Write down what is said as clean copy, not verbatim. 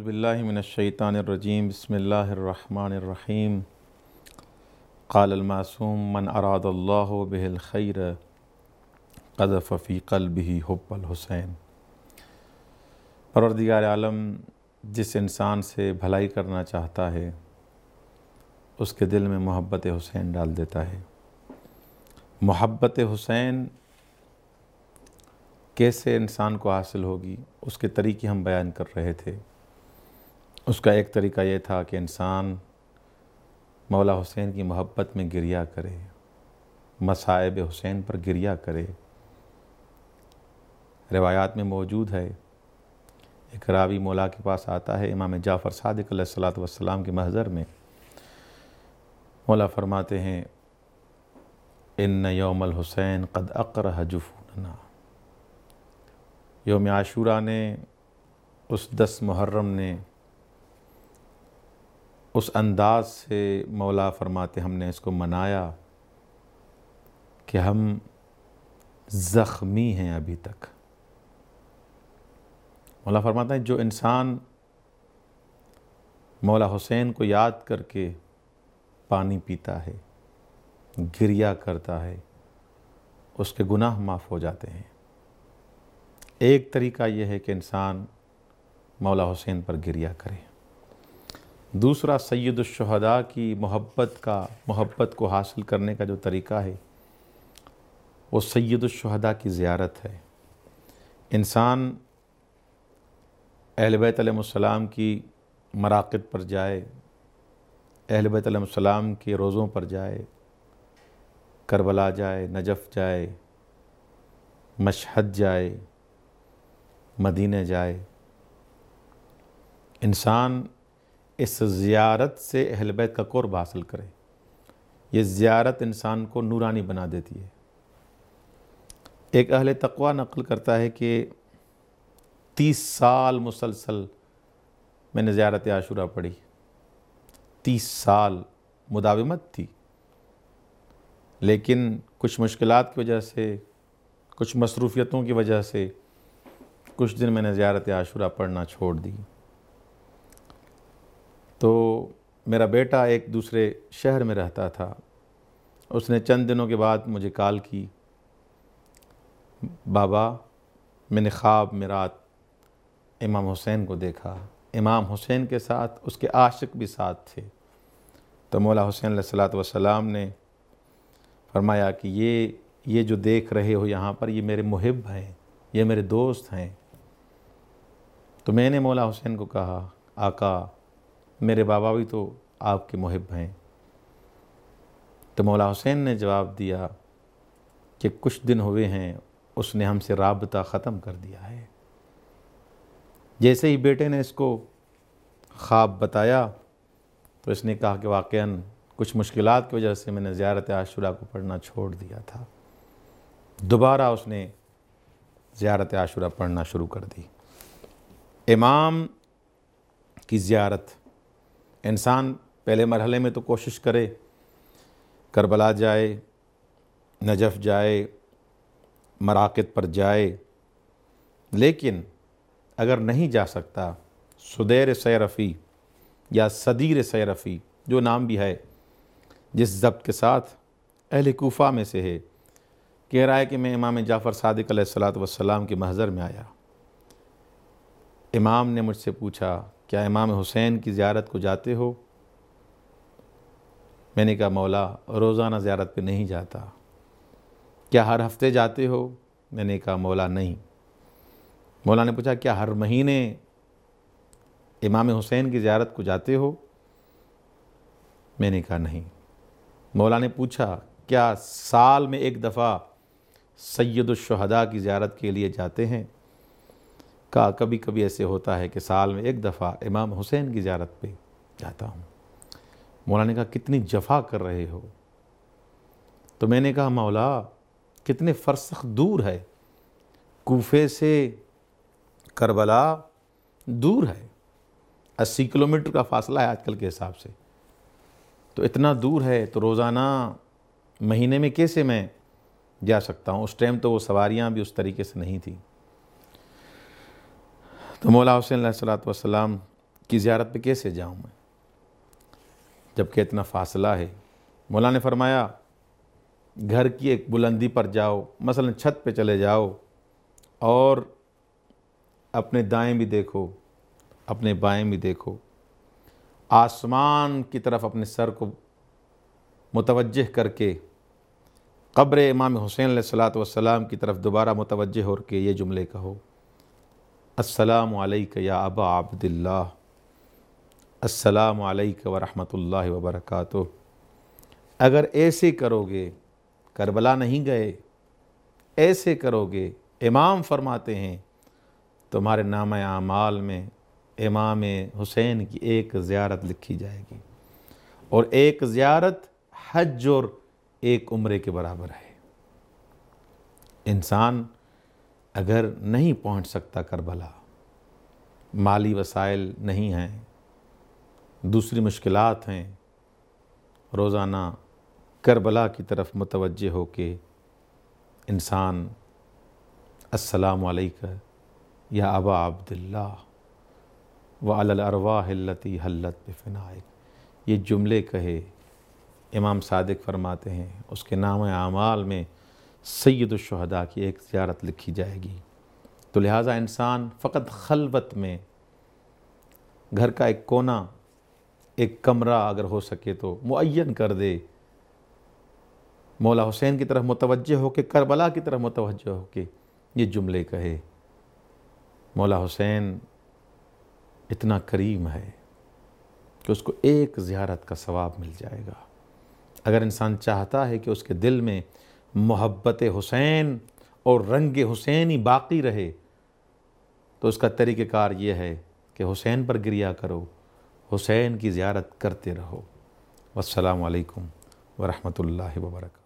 اعوذ باللہ من الشیطان الرجیم بسم اللہ الرحمن الرحیم قال المعصوم من اراد اللہ بہ الخیر قذف فی قلبہ حب الحسین۔ پروردگار عالم جس انسان سے بھلائی کرنا چاہتا ہے اس کے دل میں محبت حسین ڈال دیتا ہے۔ محبت حسین کیسے انسان کو حاصل ہوگی اس کے طریقے ہم بیان کر رہے تھے۔ اس کا ایک طریقہ یہ تھا کہ انسان مولا حسین کی محبت میں گریہ کرے، مصائب حسین پر گریہ کرے۔ روایات میں موجود ہے، ایک راوی مولا کے پاس آتا ہے امام جعفر صادق علیہ السلام کے محضر میں۔ مولا فرماتے ہیں ان یوم الحسین قد اقرح جفوننا، یوم عاشوراء نے، اس 10 محرم نے اس انداز سے مولا فرماتے ہم نے اس کو منایا کہ ہم زخمی ہیں ابھی تک۔ مولا فرماتے ہیں جو انسان مولا حسین کو یاد کر کے پانی پیتا ہے، گریہ کرتا ہے، اس کے گناہ معاف ہو جاتے ہیں۔ ایک طریقہ یہ ہے کہ انسان مولا حسین پر گریہ کرے۔ دوسرا سید الشہداء کی محبت کو حاصل کرنے کا جو طریقہ ہے وہ سید الشہداء کی زیارت ہے۔ انسان اہل بیت علیہ السلام کی مراقد پر جائے، اہل بیت علیہ السلام کے روضوں پر جائے، کربلا جائے، نجف جائے، مشہد جائے، مدینہ جائے۔ انسان اس زیارت سے اہل بیت کا قرب حاصل کرے۔ یہ زیارت انسان کو نورانی بنا دیتی ہے۔ ایک اہل تقوی نقل کرتا ہے کہ 30 سال مسلسل میں نے زیارت عاشوراء پڑھی۔ 30 سال مداومت تھی، لیکن کچھ مشکلات کی وجہ سے، کچھ مصروفیتوں کی وجہ سے کچھ دن میں نے زیارت عاشوراء پڑھنا چھوڑ دی۔ تو میرا بیٹا ایک دوسرے شہر میں رہتا تھا، اس نے چند دنوں کے بعد مجھے کال کی، بابا میں نے خواب میں رات امام حسین کو دیکھا، امام حسین کے ساتھ اس کے عاشق بھی ساتھ تھے۔ تو مولا حسین علیہ السلام نے فرمایا کہ یہ جو دیکھ رہے ہو یہاں پر، یہ میرے محب ہیں، یہ میرے دوست ہیں۔ تو میں نے مولا حسین کو کہا آقا میرے بابا بھی تو آپ کے محب ہیں۔ تو مولا حسین نے جواب دیا کہ کچھ دن ہوئے ہیں اس نے ہم سے رابطہ ختم کر دیا ہے۔ جیسے ہی بیٹے نے اس کو خواب بتایا تو اس نے کہا کہ واقعاً کچھ مشکلات کی وجہ سے میں نے زیارت عاشوراء کو پڑھنا چھوڑ دیا تھا۔ دوبارہ اس نے زیارت عاشوراء پڑھنا شروع کر دی۔ امام کی زیارت، انسان پہلے مرحلے میں تو کوشش کرے، کربلا جائے، نجف جائے، مراقد پر جائے، لیکن اگر نہیں جا سکتا، سدیر سیرفی یا صدیر سیرفی جو نام بھی ہے، جس ضبط کے ساتھ اہل کوفہ میں سے ہے، کہہ رہا ہے کہ میں امام جعفر صادق علیہ السلام کے محضر میں آیا۔ امام نے مجھ سے پوچھا کیا امام حسین کی زیارت کو جاتے ہو؟ میں نے کہا مولا روزانہ زیارت پہ نہیں جاتا۔ کیا ہر ہفتے جاتے ہو؟ میں نے کہا مولا نہیں۔ مولا نے پوچھا کیا ہر مہینے امام حسین کی زیارت کو جاتے ہو؟ میں نے کہا نہیں۔ مولا نے پوچھا کیا سال میں ایک دفعہ سید الشہداء کی زیارت کے لیے جاتے ہیں؟ کہا کبھی کبھی ایسے ہوتا ہے کہ سال میں ایک دفعہ امام حسین کی زیارت پہ جاتا ہوں۔ مولا نے کہا کتنی جفا کر رہے ہو؟ تو میں نے کہا مولا کتنے فرسخ دور ہے، کوفے سے کربلا دور ہے، 80 کلومیٹر کا فاصلہ ہے آج کل کے حساب سے۔ تو اتنا دور ہے تو روزانہ مہینے میں کیسے میں جا سکتا ہوں؟ اس ٹائم تو وہ سواریاں بھی اس طریقے سے نہیں تھیں۔ تو مولا حسین علیہ السلام کی زیارت پہ کیسے جاؤں میں جب کہ اتنا فاصلہ ہے؟ مولا نے فرمایا گھر کی ایک بلندی پر جاؤ، مثلا چھت پہ چلے جاؤ اور اپنے دائیں بھی دیکھو، اپنے بائیں بھی دیکھو، آسمان کی طرف اپنے سر کو متوجہ کر کے قبر امام حسین علیہ السلام کی طرف دوبارہ متوجہ ہو کے یہ جملے کہو: السلام علیک یا ابا عبداللہ، السلام علیک ورحمۃ اللہ وبرکاتہ۔ اگر ایسے کرو گے، کربلا نہیں گئے، ایسے کرو گے، امام فرماتے ہیں تمہارے نامہ اعمال میں امام حسین کی ایک زیارت لکھی جائے گی، اور ایک زیارت حج اور ایک عمرے کے برابر ہے۔ انسان اگر نہیں پہنچ سکتا کربلا، مالی وسائل نہیں ہیں، دوسری مشکلات ہیں، روزانہ کربلا کی طرف متوجہ ہو کے انسان السلام علیک یا ابا عبداللہ وعلی الارواح التی حلت بفنائک، یہ جملے کہے، امام صادق فرماتے ہیں اس کے نام اعمال میں سید الشہداء کی ایک زیارت لکھی جائے گی۔ تو لہٰذا انسان فقط خلوت میں گھر کا ایک کونا، ایک کمرہ اگر ہو سکے تو معین کر دے، مولا حسین کی طرف متوجہ ہو کے، کربلا کی طرف متوجہ ہو کے یہ جملے کہے۔ مولا حسین اتنا کریم ہے کہ اس کو ایک زیارت کا ثواب مل جائے گا۔ اگر انسان چاہتا ہے کہ اس کے دل میں محبت حسین اور رنگ حسینی باقی رہے تو اس کا طریقہ کار یہ ہے کہ حسین پر گریہ کرو، حسین کی زیارت کرتے رہو۔ والسلام علیکم ورحمۃ اللہ وبرکاتہ۔